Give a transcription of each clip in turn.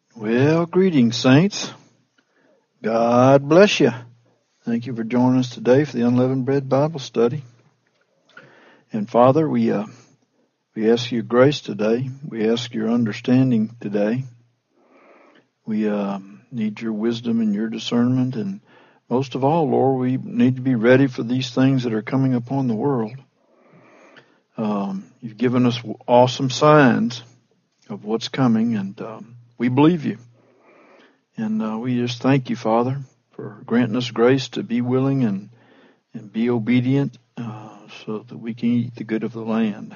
Well, greetings, saints. God bless you. Thank you for joining us today for the Unleavened Bread Bible Study. And Father, we ask your grace today. We ask your understanding today. We need your wisdom and your discernment. And most of all, Lord, we need to be ready for these things that are coming upon the world. You've given us awesome signs of what's coming, and we believe you. And we just thank you, Father, for granting us grace to be willing and be obedient so that we can eat the good of the land.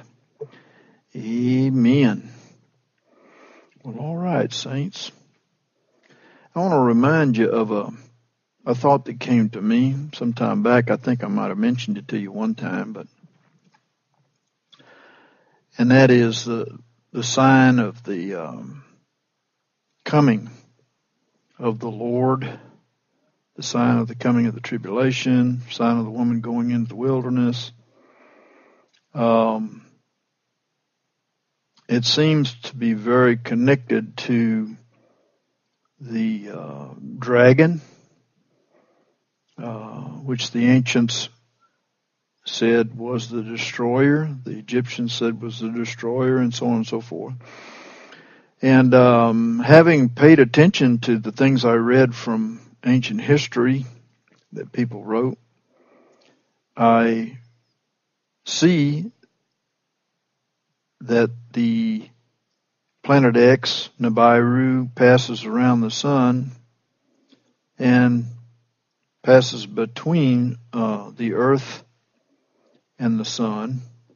Amen. Well, all right, saints. I want to remind you of a thought that came to me some time back. I think I might have mentioned it to you one time, and that is the sign of the coming of the Lord, the sign of the coming of the tribulation, sign of the woman going into the wilderness. It seems to be very connected to the dragon, which the ancients said was the destroyer, the Egyptians said was the destroyer, and so on and so forth. And having paid attention to the things I read from ancient history that people wrote, I see that the planet X, Nibiru, passes around the sun and passes between the Earth and the sun.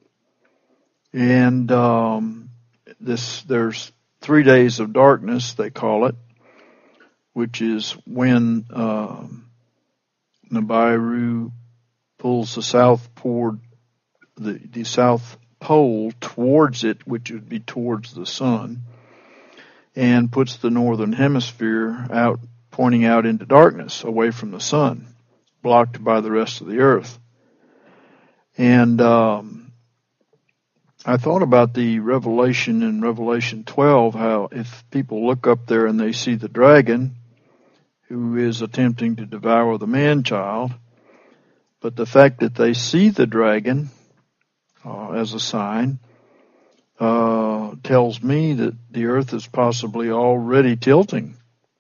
And there's 3 days of darkness, they call it, which is when Nibiru pulls the south pole towards it, which would be towards the sun, and puts the northern hemisphere out, pointing out into darkness, away from the sun, blocked by the rest of the earth. And I thought about the Revelation in Revelation 12, how if people look up there and they see the dragon who is attempting to devour the man-child, but the fact that they see the dragon as a sign tells me that the earth is possibly already tilting,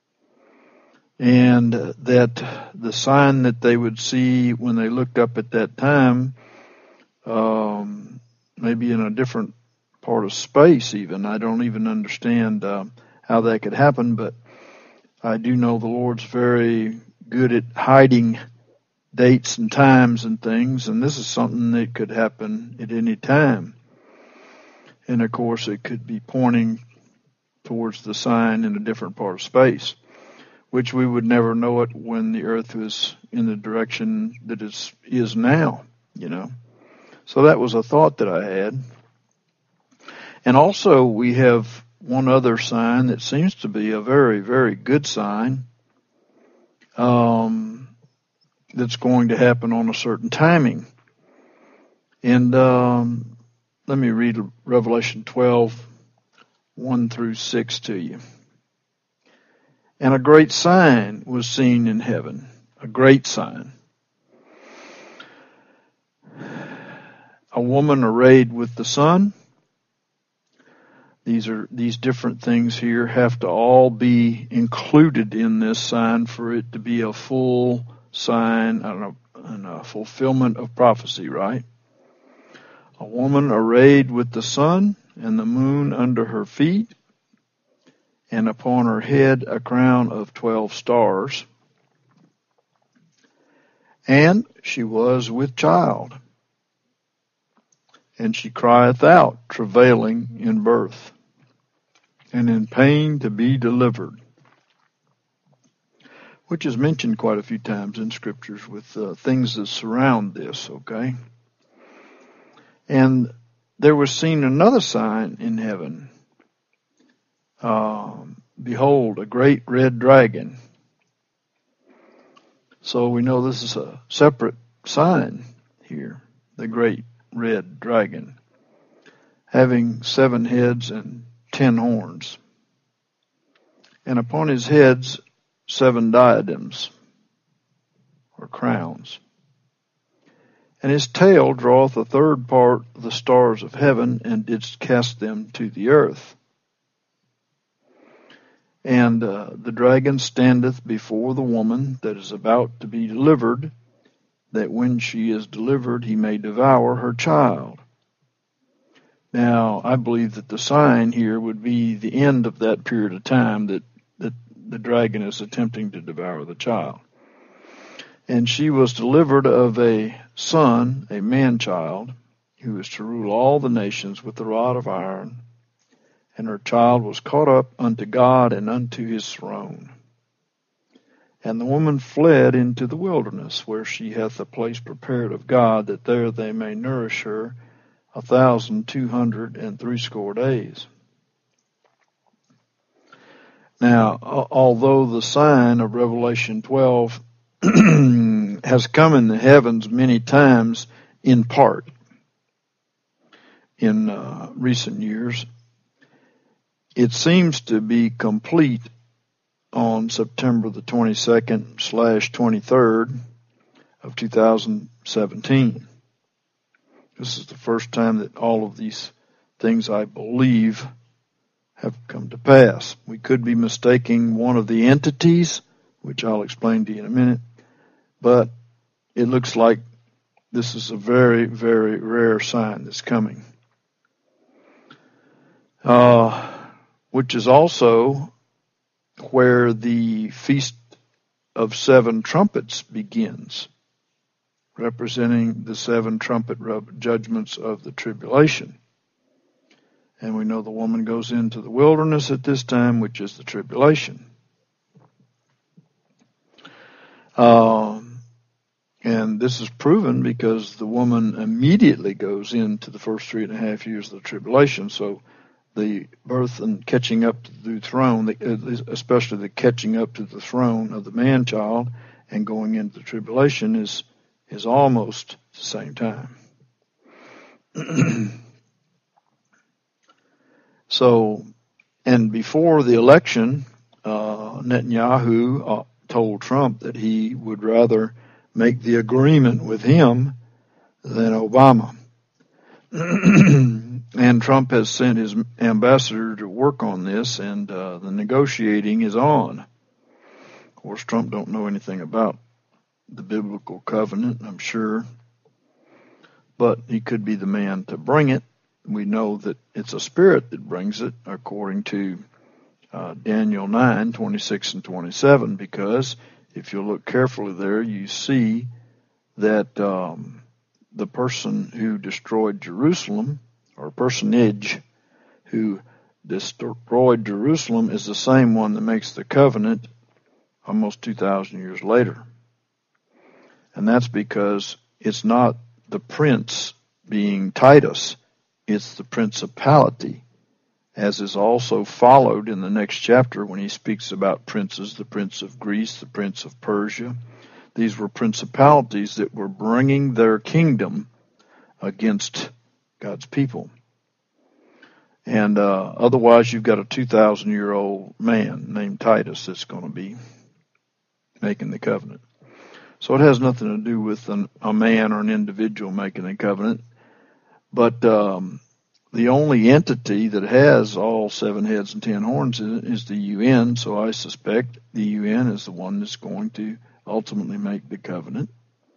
and that the sign that they would see when they looked up at that time, maybe in a different part of space even. I don't even understand how that could happen, but I do know the Lord's very good at hiding dates and times and things, and this is something that could happen at any time. And of course, it could be pointing towards the sign in a different part of space, which we would never know it when the earth was in the direction that it is now, you know. So that was a thought that I had. And also we have one other sign that seems to be a very, very good sign that's going to happen on a certain timing. And let me read Revelation 12, 1 through 6 to you. And a great sign was seen in heaven, a great sign. A woman arrayed with the sun. These different things here have to all be included in this sign for it to be a full sign and a fulfillment of prophecy, right? A woman arrayed with the sun and the moon under her feet, and upon her head a crown of 12 stars. And she was with child, and she crieth out, travailing in birth, and in pain to be delivered. Which is mentioned quite a few times in scriptures with things that surround this, okay? And there was seen another sign in heaven. Behold, a great red dragon. So we know this is a separate sign here, the great red dragon, having 7 heads and 10 horns. and upon his heads 7 diadems, or crowns. And his tail draweth a third part of the stars of heaven, and didst cast them to the earth. And the dragon standeth before the woman that is about to be delivered, that when she is delivered he may devour her child. Now, I believe that the sign here would be the end of that period of time that the dragon is attempting to devour the child. And she was delivered of a son, a man-child, who is to rule all the nations with the rod of iron. And her child was caught up unto God and unto his throne. And the woman fled into the wilderness, where she hath a place prepared of God, that there they may nourish her 1,260 days. Now, although the sign of Revelation 12 has come in the heavens many times in part in recent years, it seems to be complete on September the 22nd/23rd of 2017. This is the first time that all of these things, I believe, have come to pass. We could be mistaking one of the entities, which I'll explain to you in a minute, but it looks like this is a very, very rare sign that's coming. Which is also where the Feast of 7 Trumpets begins, representing the 7 trumpet judgments of the tribulation. And we know the woman goes into the wilderness at this time, which is the tribulation. And this is proven because the woman immediately goes into the first 3.5 years of the tribulation. So the birth and catching up to the throne, especially the catching up to the throne of the man-child and going into the tribulation is almost the same time. So, and before the election, Netanyahu told Trump that he would rather make the agreement with him than Obama. And Trump has sent his ambassador to work on this, and the negotiating is on. Of course, Trump don't know anything about the biblical covenant, I'm sure, but he could be the man to bring it. We know that it's a spirit that brings it, according to Daniel 9:26 and 27, because if you look carefully there, you see that the person who destroyed Jerusalem, or personage who destroyed Jerusalem, is the same one that makes the covenant almost 2,000 years later. And that's because it's not the prince being Titus, it's the principality, as is also followed in the next chapter when he speaks about princes, the prince of Greece, the prince of Persia. These were principalities that were bringing their kingdom against God's people. And otherwise you've got a 2,000-year-old man named Titus that's going to be making the covenant. So it has nothing to do with a man or an individual making a covenant. But the only entity that has all 7 heads and 10 horns is the UN. So I suspect the UN is the one that's going to ultimately make the covenant.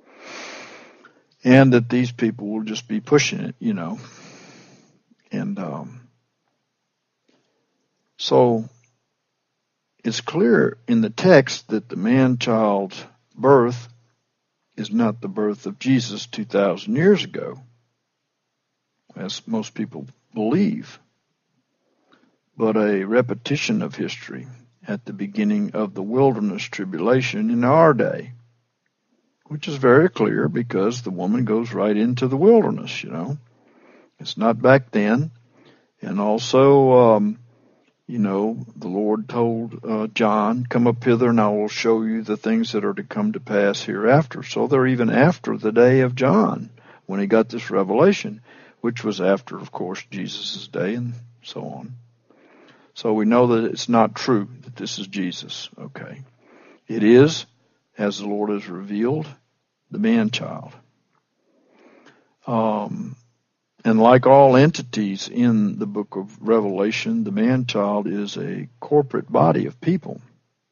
And that these people will just be pushing it, you know. And so it's clear in the text that the man-child's birth is not the birth of Jesus 2,000 years ago, as most people believe, but a repetition of history at the beginning of the wilderness tribulation in our day, which is very clear because the woman goes right into the wilderness, you know. It's not back then. And also, the Lord told John, come up hither and I will show you the things that are to come to pass hereafter. So they're even after the day of John when he got this revelation, which was after, of course, Jesus' day and so on. So we know that it's not true that this is Jesus. Okay. It is, as the Lord has revealed, the man-child. And like all entities in the book of Revelation, the man-child is a corporate body of people.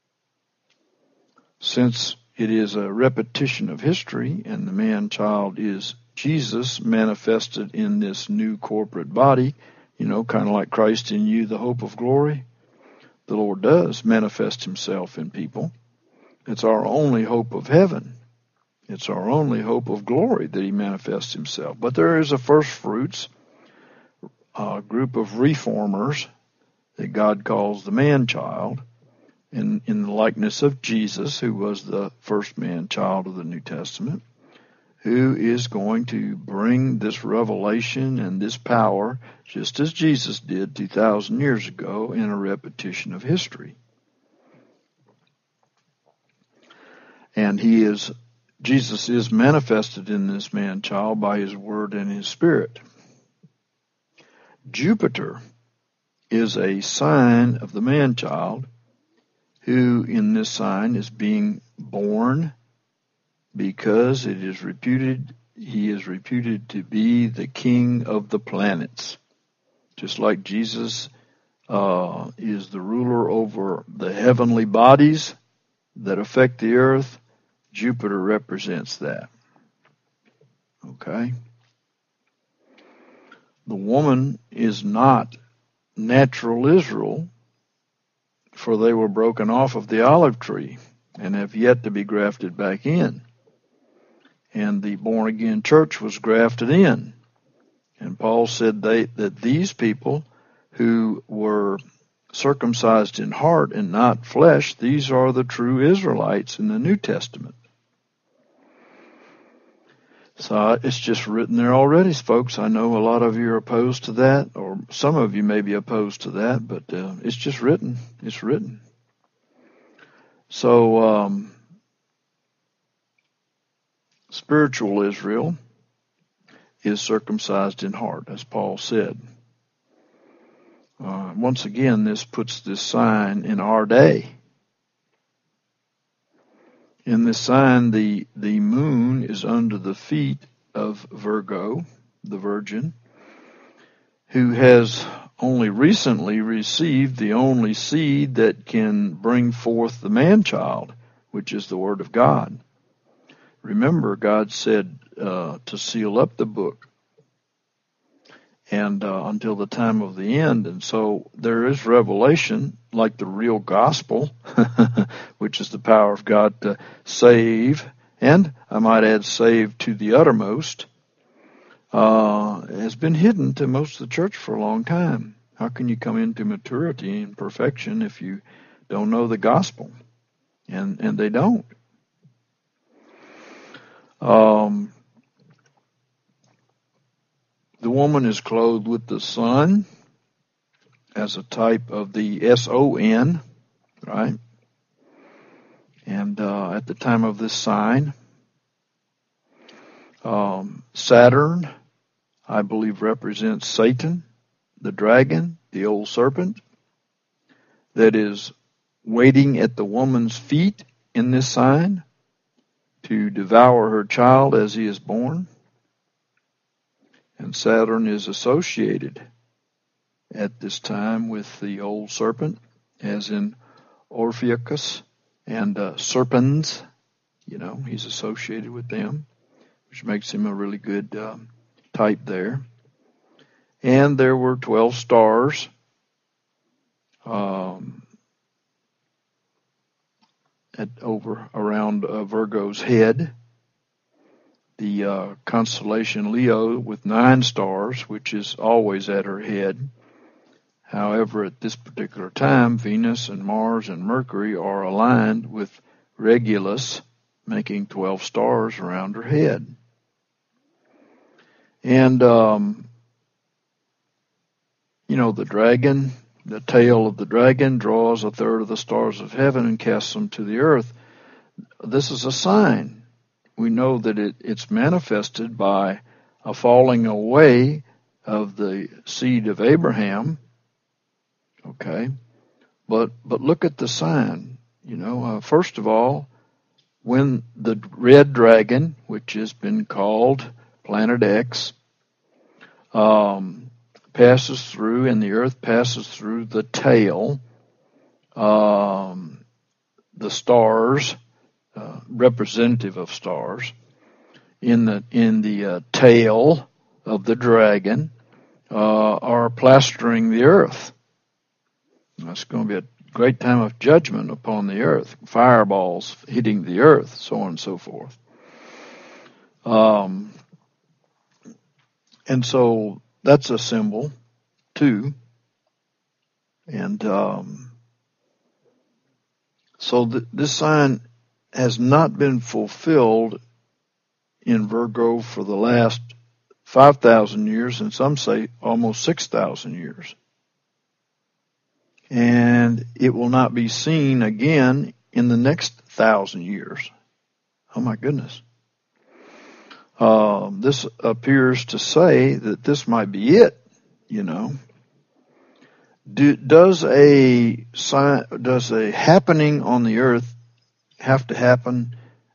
Since it is a repetition of history, and the man-child is Jesus manifested in this new corporate body, kind of like Christ in you, the hope of glory, the Lord does manifest himself in people. It's our only hope of heaven. It's our only hope of glory that he manifests himself. But there is a first fruits, a group of reformers that God calls the man-child, in the likeness of Jesus, who was the first man-child of the New Testament, who is going to bring this revelation and this power, just as Jesus did 2,000 years ago, in a repetition of history. And Jesus is manifested in this man-child by his word and his spirit. Jupiter is a sign of the man-child, who in this sign is being born because he is reputed to be the king of the planets. Just like Jesus is the ruler over the heavenly bodies that affect the earth, Jupiter represents that. Okay? The woman is not natural Israel, for they were broken off of the olive tree and have yet to be grafted back in. And the born-again church was grafted in. And Paul said that these people who were circumcised in heart and not flesh, these are the true Israelites in the New Testament. So it's just written there already, folks. I know a lot of you are opposed to that, or some of you may be opposed to that, but it's just written. It's written. So spiritual Israel is circumcised in heart, as Paul said. Once again, this puts this sign in our day. In this sign, the moon is under the feet of Virgo, the Virgin, who has only recently received the only seed that can bring forth the man-child, which is the Word of God. Remember, God said to seal up the book and until the time of the end. And so there is revelation, like the real gospel, which is the power of God to save, and I might add save to the uttermost, has been hidden to most of the church for a long time. How can you come into maturity and perfection if you don't know the gospel? And they don't. The woman is clothed with the sun as a type of the S-O-N, right? And at the time of this sign, Saturn, I believe, represents Satan, the dragon, the old serpent, that is waiting at the woman's feet in this sign to devour her child as he is born. And Saturn is associated at this time with the old serpent, as in Orpheus and serpents. He's associated with them, which makes him a really good type there. And there were 12 stars around Virgo's head. The constellation Leo with 9 stars, which is always at her head. However, at this particular time, Venus and Mars and Mercury are aligned with Regulus, making 12 stars around her head. And, the dragon, the tail of the dragon draws a third of the stars of heaven and casts them to the earth. This is a sign. We know that it's manifested by a falling away of the seed of Abraham, Okay, but look at the sign. First of all, when the red dragon, which has been called Planet X, passes through, and the earth passes through the tail, the stars, representative of stars, in the tail of the dragon, are plastering the earth. It's going to be a great time of judgment upon the earth, fireballs hitting the earth, so on and so forth. And so that's a symbol too. And so this sign has not been fulfilled in Virgo for the last 5,000 years, and some say almost 6,000 years. And it will not be seen again in the next 1,000 years. Oh my goodness. This appears to say that this might be it, Does a happening on the earth have to happen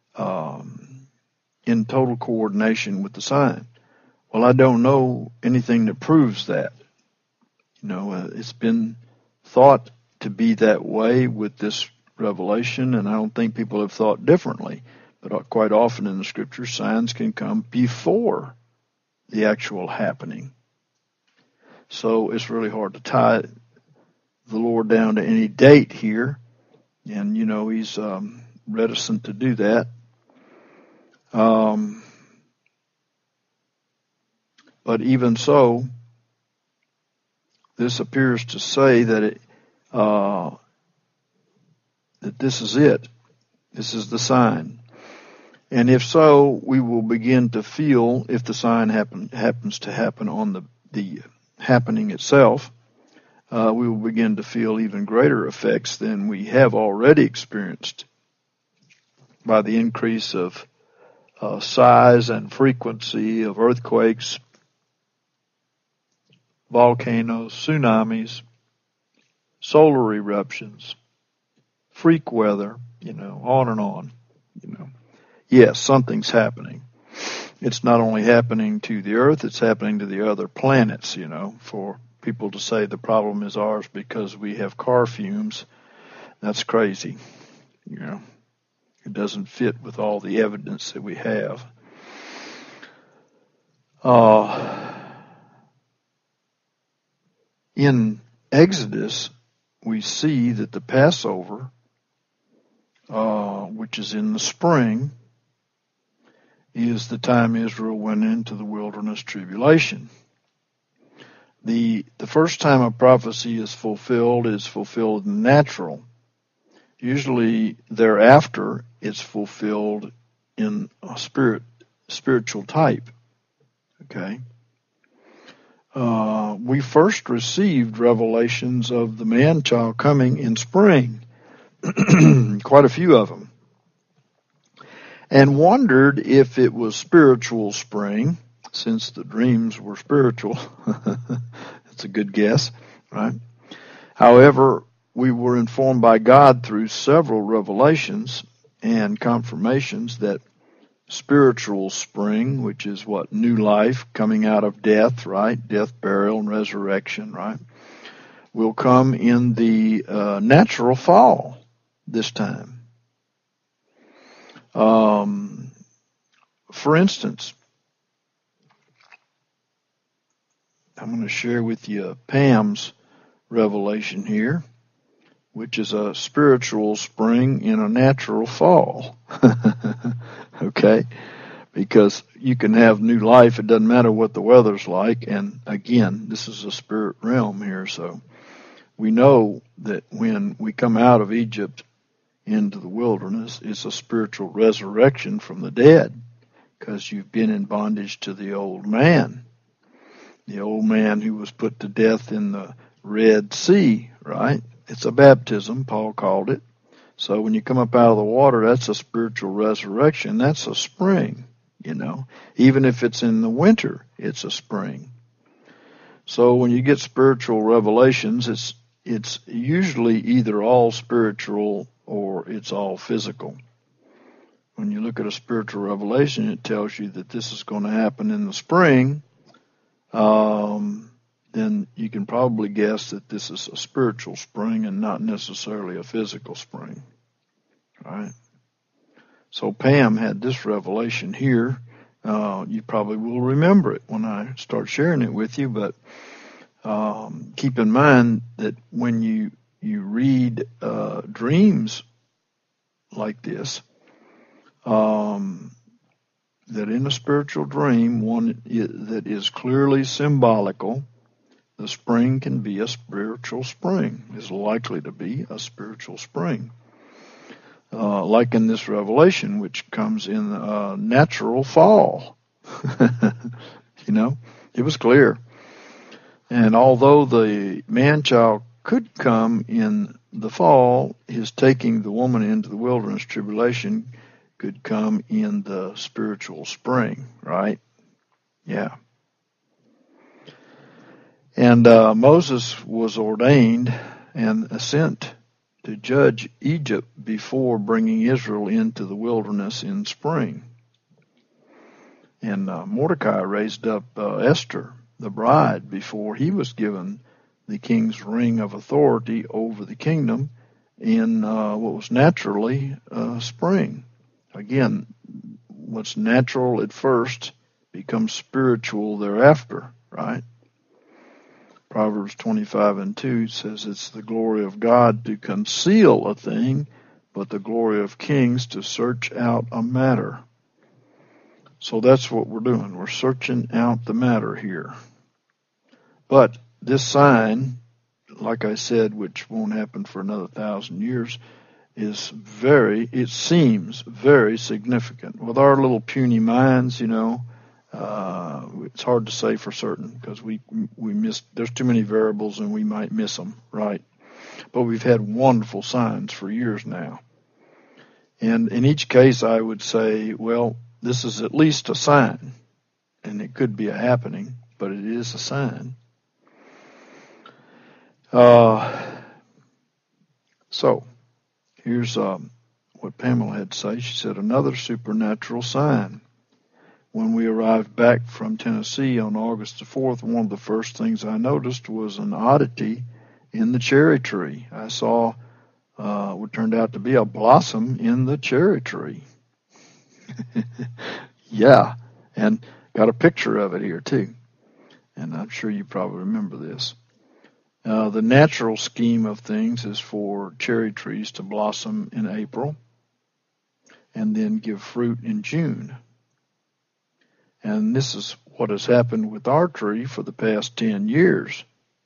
in total coordination with the sign? Well, I don't know anything that proves that. It's been thought to be that way with this revelation, and I don't think people have thought differently. But quite often in the scripture, signs can come before the actual happening. So it's really hard to tie the Lord down to any date here. And, he's reticent to do that. But even so, this appears to say that that this is it. This is the sign. And if so, we will begin to feel, if the sign happens to happen on the happening itself, we will begin to feel even greater effects than we have already experienced by the increase of size and frequency of earthquakes, volcanoes, tsunamis, solar eruptions, freak weather, on and on, Yes, something's happening. It's not only happening to the earth, it's happening to the other planets, For people to say the problem is ours because we have car fumes, that's crazy, It doesn't fit with all the evidence that we have. In Exodus, we see that the Passover, which is in the spring, is the time Israel went into the wilderness tribulation. The first time a prophecy is fulfilled in the natural. Usually thereafter, it's fulfilled in a spiritual type. Okay? We first received revelations of the man-child coming in spring, quite a few of them, and wondered if it was spiritual spring, since the dreams were spiritual. That's a good guess, right? However, we were informed by God through several revelations and confirmations that spiritual spring, which is what? New life coming out of death, right? Death, burial, and resurrection, right? Will come in the natural fall this time. For instance, I'm going to share with you Pam's revelation here, which is a spiritual spring in a natural fall. Okay? Because you can have new life. It doesn't matter what the weather's like. And again, this is a spirit realm here. So we know that when we come out of Egypt into the wilderness, it's a spiritual resurrection from the dead, because you've been in bondage to the old man who was put to death in the Red Sea, right? It's a baptism, Paul called it. So when you come up out of the water, that's a spiritual resurrection. That's a spring, Even if it's in the winter, it's a spring. So when you get spiritual revelations, it's usually either all spiritual or it's all physical. When you look at a spiritual revelation, it tells you that this is going to happen in the spring. Then you can probably guess that this is a spiritual spring and not necessarily a physical spring. Right? So Pam had this revelation here. You probably will remember it when I start sharing it with you, but keep in mind that when you read dreams like this, that in a spiritual dream, one that is clearly symbolical, the spring can be a spiritual spring, is likely to be a spiritual spring. Like in this revelation, which comes in natural fall. It was clear. And although the man-child could come in the fall, his taking the woman into the wilderness tribulation could come in the spiritual spring, right? Yeah. And Moses was ordained and sent to judge Egypt before bringing Israel into the wilderness in spring. And Mordecai raised up Esther, the bride, before he was given the king's ring of authority over the kingdom in what was naturally spring. Again, what's natural at first becomes spiritual thereafter, right? Proverbs 25:2 says it's the glory of God to conceal a thing, but the glory of kings to search out a matter. So that's what we're doing. We're searching out the matter here. But this sign, like I said, which won't happen for another 1,000 years, it seems very significant. With our little puny minds, it's hard to say for certain because we miss, there's too many variables and we might miss them, right? But we've had wonderful signs for years now. And in each case, I would say, well, this is at least a sign, and it could be a happening, but it is a sign. So here's what Pamela had to say. She said, another supernatural sign. When we arrived back from Tennessee on August the 4th, one of the first things I noticed was an oddity in the cherry tree. I saw what turned out to be a blossom in the cherry tree. Yeah, and got a picture of it here too. And I'm sure you probably remember this. The natural scheme of things is for cherry trees to blossom in April and then give fruit in June. And this is what has happened with our tree for the past 10 years,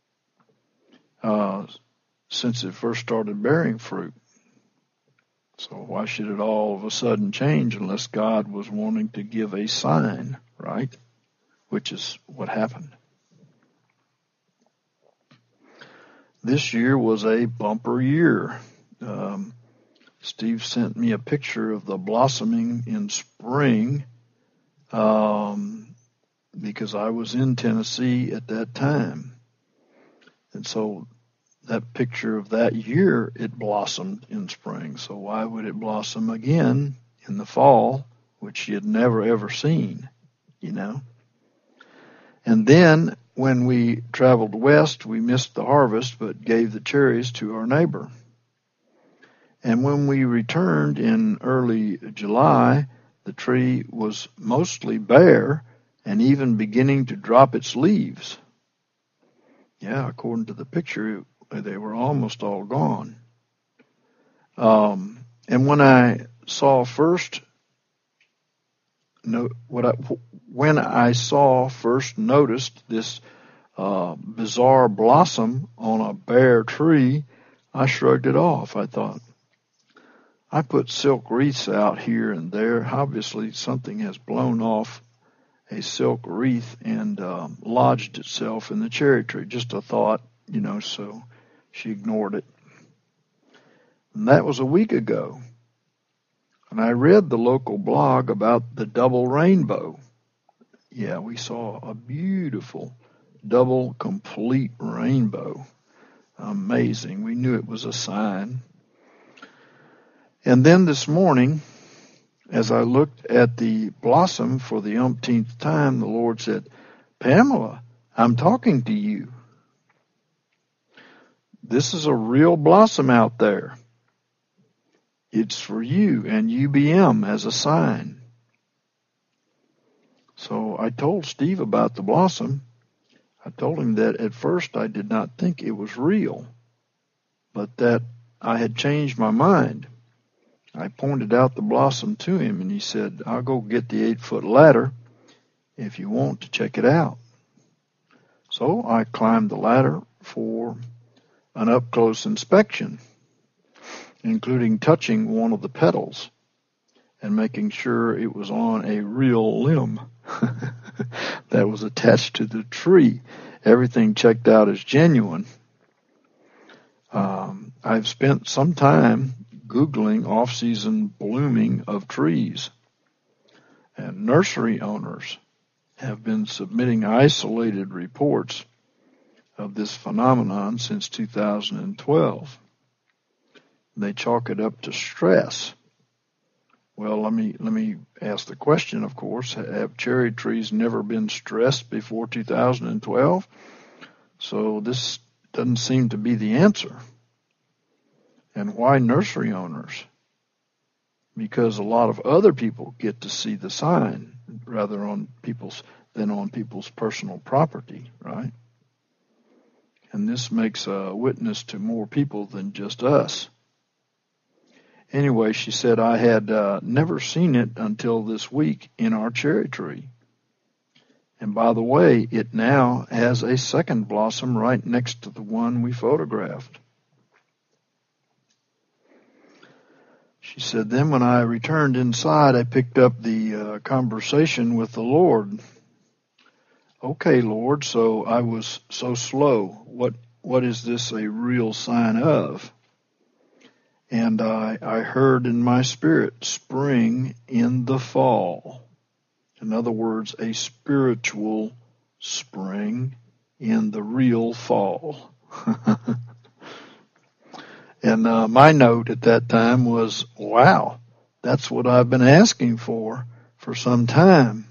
since it first started bearing fruit. So why should it all of a sudden change unless God was wanting to give a sign, right? Which is what happened. This year was a bumper year. Steve sent me a picture of the blossoming in spring because I was in Tennessee at that time. And so that picture of that year, it blossomed in spring. So why would it blossom again in the fall, which she had never ever seen, And then when we traveled west, we missed the harvest, but gave the cherries to our neighbor. And when we returned in early July, the tree was mostly bare and even beginning to drop its leaves. Yeah, according to the picture, they were almost all gone. And when I saw first noticed this bizarre blossom on a bare tree, I shrugged it off. I thought, I put silk wreaths out here and there. Obviously, something has blown off a silk wreath and lodged itself in the cherry tree. Just a thought, so she ignored it. And that was a week ago. And I read the local blog about the double rainbow. Yeah, we saw a beautiful double complete rainbow Amazing. We knew it was a sign. And then this morning, as I looked at the blossom for the umpteenth time, the Lord said, Pamela, I'm talking to you. This is a real blossom out there. It's for you and UBM as a sign. So I told Steve about the blossom. I told him that at first I did not think it was real, but that I had changed my mind. I pointed out the blossom to him, and he said, I'll go get the 8-foot ladder if you want to check it out. So I climbed the ladder for an up-close inspection, including touching one of the petals and making sure it was on a real limb that was attached to the tree. Everything checked out as genuine. I've spent some time Googling off-season blooming of trees, and nursery owners have been submitting isolated reports of this phenomenon since 2012. They chalk it up to stress. Well, let me ask the question, of course, have cherry trees never been stressed before 2012? So this doesn't seem to be the answer. And why nursery owners? Because a lot of other people get to see the sign rather than on people's personal property, right? And this makes a witness to more people than just us. Anyway, she said, I had never seen it until this week in our cherry tree. And by the way, it now has a second blossom right next to the one we photographed. She said, then when I returned inside, I picked up the conversation with the Lord. Okay, Lord, so I was so slow. What is this a real sign of? And I heard in my spirit, spring in the fall. In other words, a spiritual spring in the real fall. And my note at that time was, wow, that's what I've been asking for some time.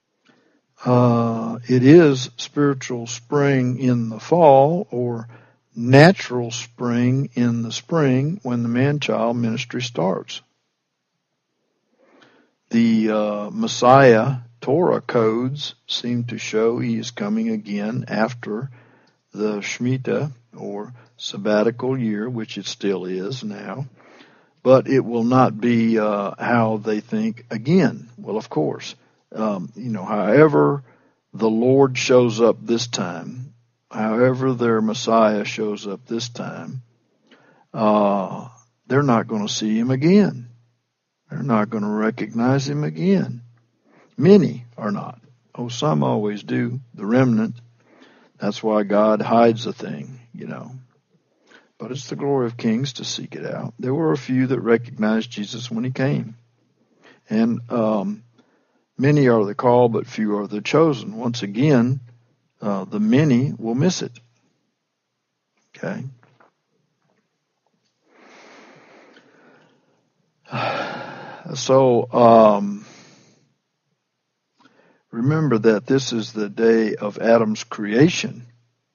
It is spiritual spring in the fall, or natural spring in the spring when the man-child ministry starts. The Messiah Torah codes seem to show he is coming again after the Shemitah, or sabbatical year, which it still is now, but it will not be how they think again. Well, of course, however the Lord shows up this time, however their Messiah shows up this time, they're not going to see him again. They're not going to recognize him again. Many are not. Oh, some always do, the remnant. That's why God hides a thing, But it's the glory of kings to seek it out. There were a few that recognized Jesus when he came. And many are the called, but few are the chosen. Once again, the many will miss it. Okay? So, remember that this is the day of Adam's creation.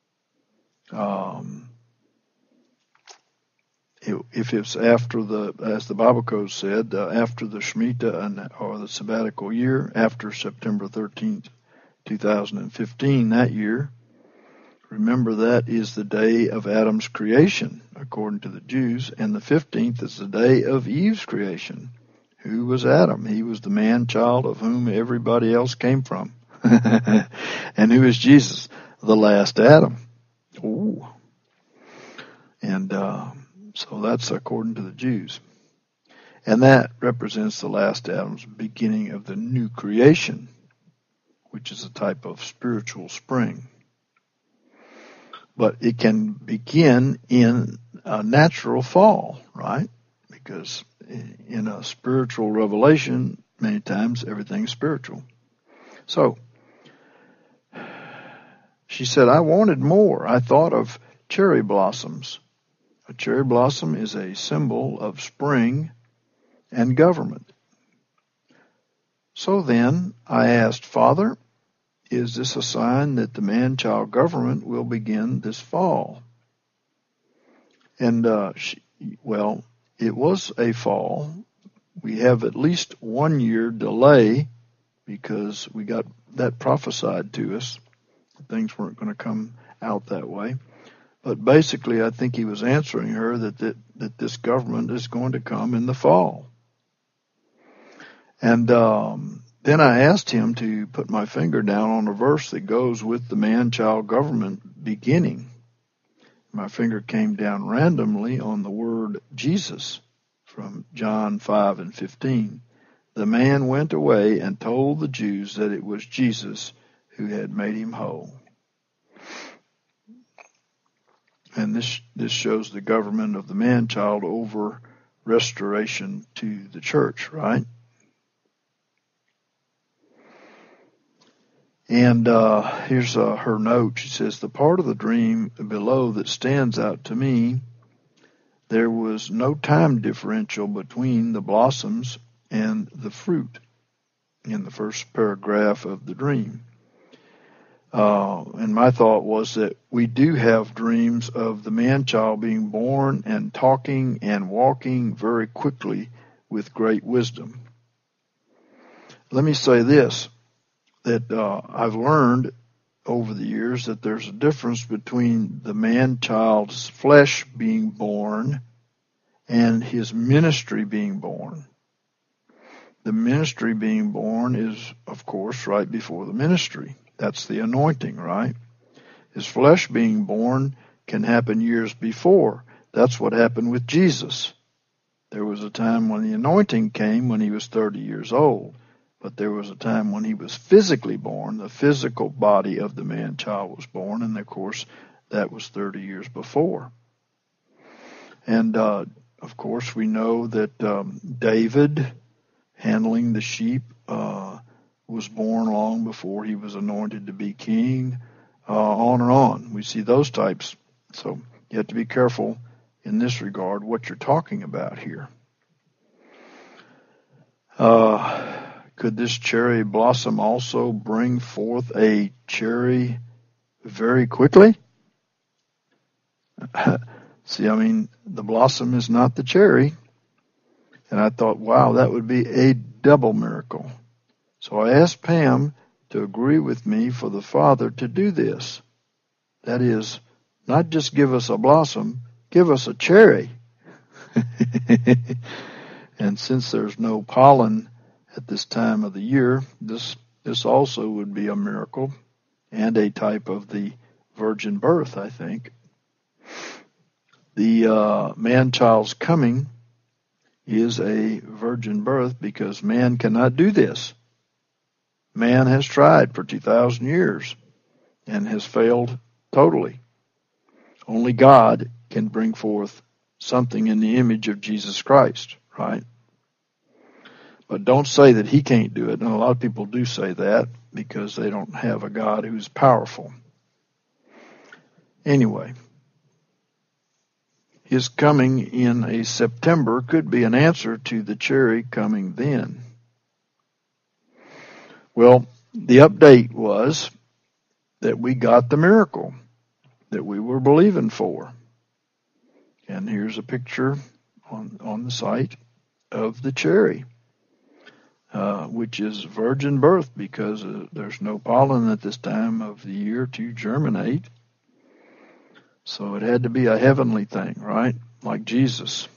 If it's after as the Bible code said, after the Shemitah or the sabbatical year, after September 13th, 2015, that year, remember that is the day of Adam's creation, according to the Jews, and the 15th is the day of Eve's creation. Who was Adam? He was the man-child of whom everybody else came from. And who is Jesus? The last Adam. Ooh. And so that's according to the Jews. And that represents the last Adam's beginning of the new creation, which is a type of spiritual spring. But it can begin in a natural fall, right? Because in a spiritual revelation, many times everything's spiritual. So, she said, I wanted more. I thought of cherry blossoms. A cherry blossom is a symbol of spring and government. So then I asked, Father, is this a sign that the man-child government will begin this fall? And, well, it was a fall. We have at least 1 year delay because we got that prophesied to us. Things weren't going to come out that way. But basically, I think he was answering her that this government is going to come in the fall. And then I asked him to put my finger down on a verse that goes with the man-child government beginning. My finger came down randomly on the word Jesus from John 5:15. The man went away and told the Jews that it was Jesus who had made him whole. And this shows the government of the man-child over restoration to the church, right? And here's her note. She says, the part of the dream below that stands out to me, there was no time differential between the blossoms and the fruit in the first paragraph of the dream. And my thought was that we do have dreams of the man-child being born and talking and walking very quickly with great wisdom. Let me say this, that I've learned over the years that there's a difference between the man-child's flesh being born and his ministry being born. The ministry being born is, of course, right before the ministry. That's the anointing, right? His flesh being born can happen years before. That's what happened with Jesus. There was a time when the anointing came when he was 30 years old. But there was a time when he was physically born. The physical body of the man-child was born. And, of course, that was 30 years before. And, of course, we know that David, handling the sheep, was born long before he was anointed to be king, on and on. We see those types. So you have to be careful in this regard what you're talking about here. Could this cherry blossom also bring forth a cherry very quickly? See, I mean, the blossom is not the cherry. And I thought, wow, that would be a double miracle. So I asked Pam to agree with me for the Father to do this. That is, not just give us a blossom, give us a cherry. And since there's no pollen at this time of the year, this also would be a miracle and a type of the virgin birth, I think. The man-child's coming is a virgin birth because man cannot do this. Man has tried for 2,000 years and has failed totally. Only God can bring forth something in the image of Jesus Christ, right? But don't say that he can't do it. And a lot of people do say that because they don't have a God who's powerful. Anyway, his coming in a September could be an answer to the cherry coming then. Well, the update was that we got the miracle that we were believing for. And here's a picture on the site of the cherry, which is virgin birth because there's no pollen at this time of the year to germinate. So it had to be a heavenly thing, right? Like Jesus.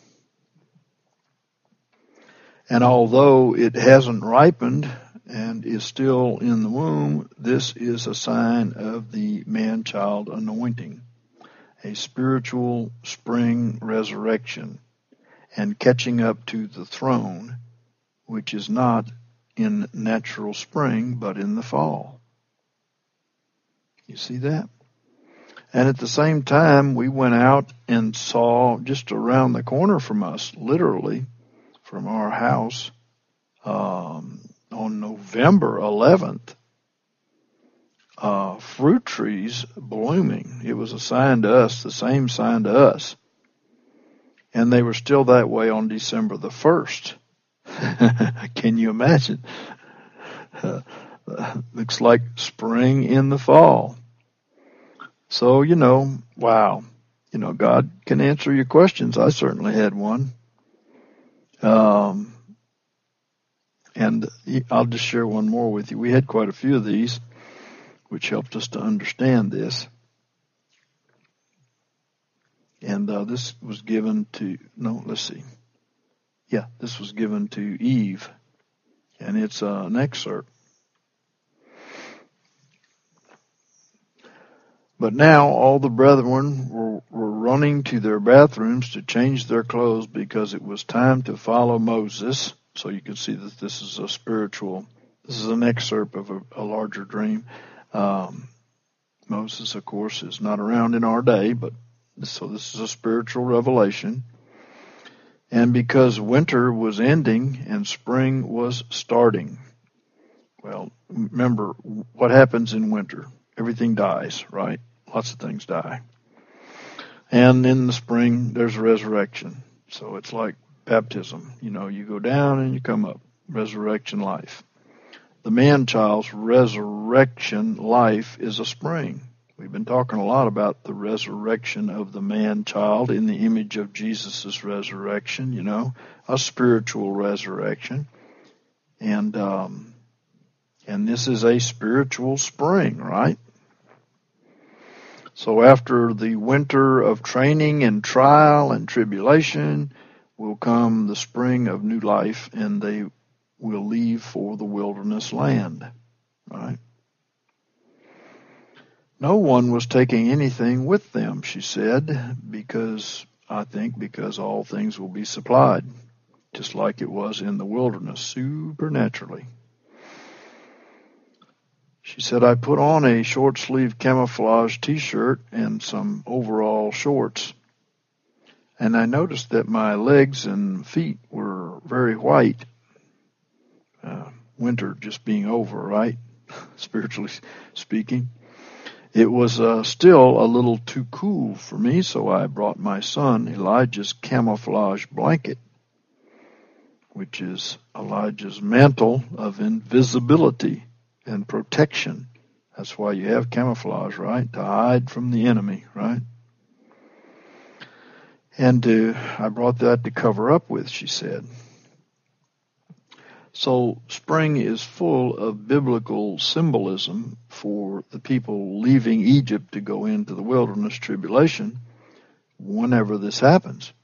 And although it hasn't ripened and is still in the womb, this is a sign of the man-child anointing, a spiritual spring resurrection and catching up to the throne, which is not in natural spring, but in the fall. You see that? And at the same time, we went out and saw just around the corner from us, literally, from our house, on November 11th, fruit trees blooming. It was a sign to us, the same sign to us. And they were still that way on December the 1st. Can you imagine? Looks like spring in the fall. So, wow. God can answer your questions. I certainly had one. And I'll just share one more with you. We had quite a few of these, which helped us to understand this. And this was given to, this was given to Eve. And it's an excerpt. But now all the brethren were running to their bathrooms to change their clothes because it was time to follow Moses. So you can see that this is this is an excerpt of a larger dream. Moses, of course, is not around in our day, but so this is a spiritual revelation. And because winter was ending and spring was starting. Well, remember what happens in winter. Everything dies, right? Lots of things die. And in the spring, there's resurrection. So it's like baptism. You go down and you come up. Resurrection life. The man-child's resurrection life is a spring. We've been talking a lot about the resurrection of the man-child in the image of Jesus' resurrection, a spiritual resurrection. And this is a spiritual spring, right? So after the winter of training and trial and tribulation will come the spring of new life, and they will leave for the wilderness land, right? No one was taking anything with them, she said, because all things will be supplied, just like it was in the wilderness, supernaturally. She said, I put on a short-sleeved camouflage t-shirt and some overall shorts, and I noticed that my legs and feet were very white. Winter just being over, right? Spiritually speaking. It was still a little too cool for me, so I brought my son Elijah's camouflage blanket, which is Elijah's mantle of invisibility and protection. That's why you have camouflage, right? To hide from the enemy, right? And I brought that to cover up with, she said. So spring is full of biblical symbolism for the people leaving Egypt to go into the wilderness tribulation whenever this happens.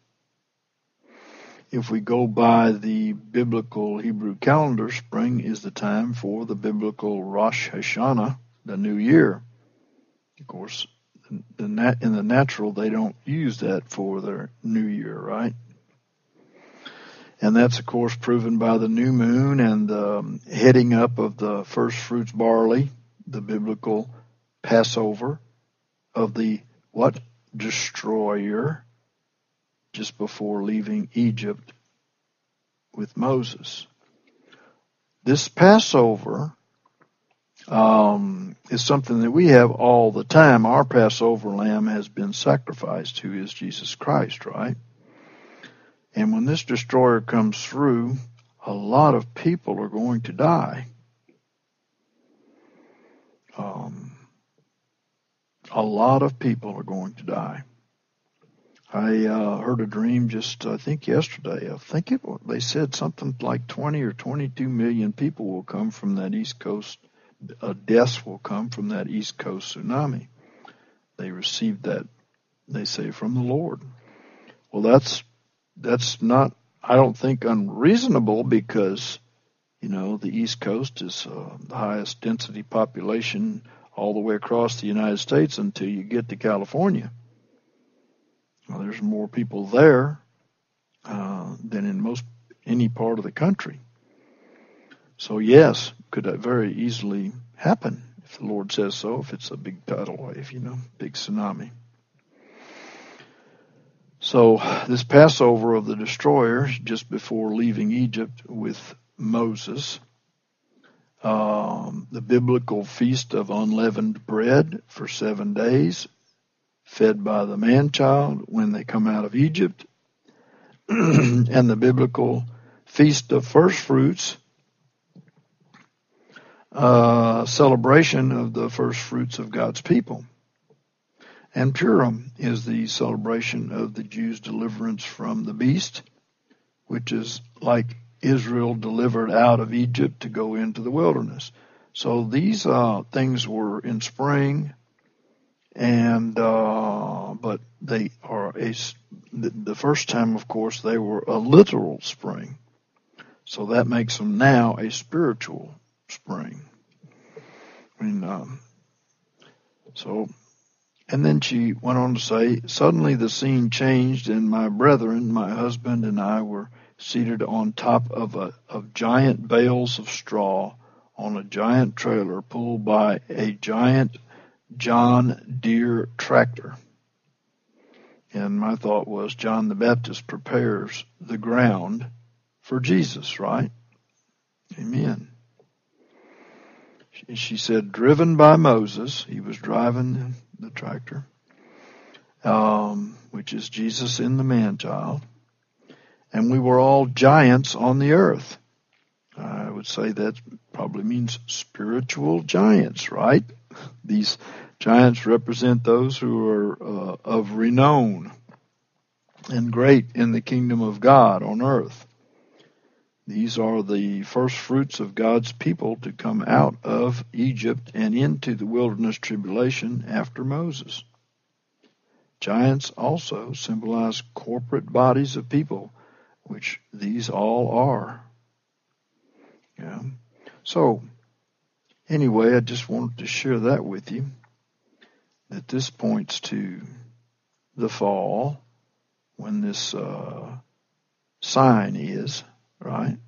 If we go by the biblical Hebrew calendar, spring is the time for the biblical Rosh Hashanah, the new year. Of course, in the natural, they don't use that for their new year, right? And that's, of course, proven by the new moon and the heading up of the first fruits barley, the biblical Passover of the what? Destroyer, just before leaving Egypt with Moses. This Passover is something that we have all the time. Our Passover lamb has been sacrificed, who is Jesus Christ, right? And when this destroyer comes through, a lot of people are going to die. A lot of people are going to die. I heard a dream I think yesterday. They said something like 20 or 22 million people will come from that East Coast. Deaths will come from that East Coast tsunami. They received that, they say, from the Lord. Well, that's not, I don't think, unreasonable because, the East Coast is the highest density population all the way across the United States until you get to California. Well, there's more people there than in any part of the country. So yes, could that very easily happen if the Lord says so, if it's a big tidal wave, big tsunami. So this Passover of the destroyer, just before leaving Egypt with Moses, The biblical feast of unleavened bread for 7 days, fed by the man-child when they come out of Egypt, and the biblical feast of first fruits, celebration of the first fruits of God's people. And Purim is the celebration of the Jews' deliverance from the beast, which is like Israel delivered out of Egypt to go into the wilderness. So these things were in spring, and but they are the first time, of course, they were a literal spring. So that makes them now a spiritual spring. And then she went on to say, suddenly the scene changed, and my brethren, my husband and I, were seated on top of giant bales of straw on a giant trailer pulled by a giant John Deere tractor. And my thought was, John the Baptist prepares the ground for Jesus, right? Amen. She said, driven by Moses, he was driving the tractor, which is Jesus in the man-child, and we were all giants on the earth. I would say that probably means spiritual giants, right? These giants represent those who are of renown and great in the kingdom of God on earth. These are the first fruits of God's people to come out of Egypt and into the wilderness tribulation after Moses. Giants also symbolize corporate bodies of people, which these all are. Yeah. So, anyway, I just wanted to share that with you, that this points to the fall when this sign is, right?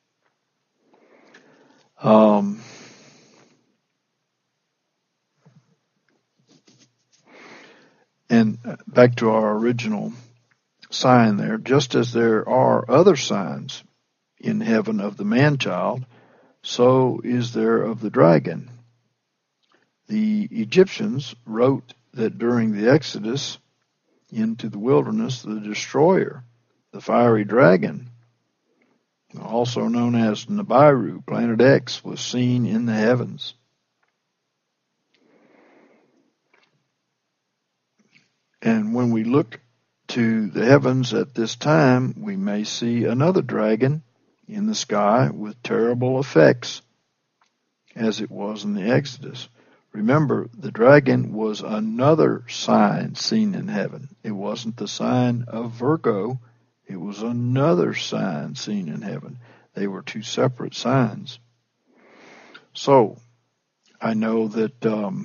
And back to our original sign there, just as there are other signs in heaven of the man-child, so is there of the dragon. The Egyptians wrote that during the Exodus into the wilderness, the destroyer, the fiery dragon, also known as Nibiru, Planet X, was seen in the heavens. And when we look to the heavens at this time, we may see another dragon in the sky with terrible effects, as it was in the Exodus. Remember, the dragon was another sign seen in heaven. It wasn't the sign of Virgo. It was another sign seen in heaven. They were two separate signs. So, I know that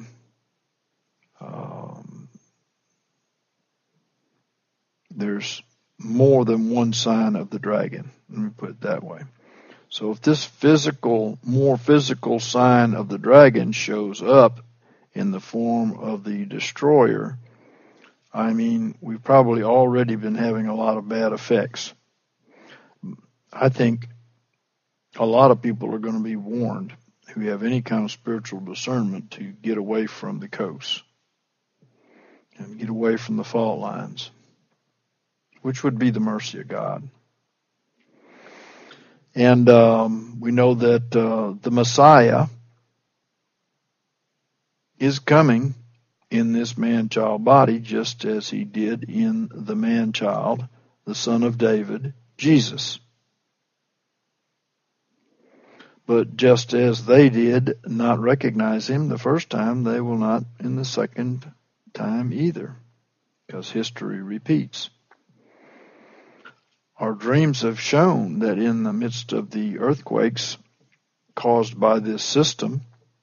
there's more than one sign of the dragon. Let me put it that way. So if this more physical sign of the dragon shows up in the form of the destroyer, I mean, we've probably already been having a lot of bad effects. I think a lot of people are going to be warned who have any kind of spiritual discernment to get away from the coast and get away from the fault lines, which would be the mercy of God. And we know that the Messiah is coming in this man-child body, just as he did in the man-child, the son of David, Jesus. But just as they did not recognize him the first time, they will not in the second time either, because history repeats. Our dreams have shown that in the midst of the earthquakes caused by this system,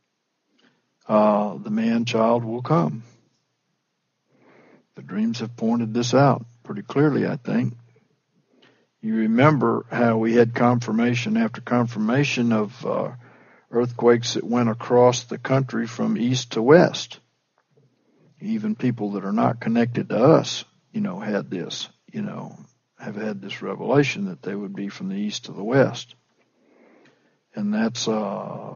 the man-child will come. The dreams have pointed this out pretty clearly, I think. You remember how we had confirmation after confirmation of earthquakes that went across the country from east to west. Even people that are not connected to us, had this, have had this revelation that they would be from the east to the west. And that's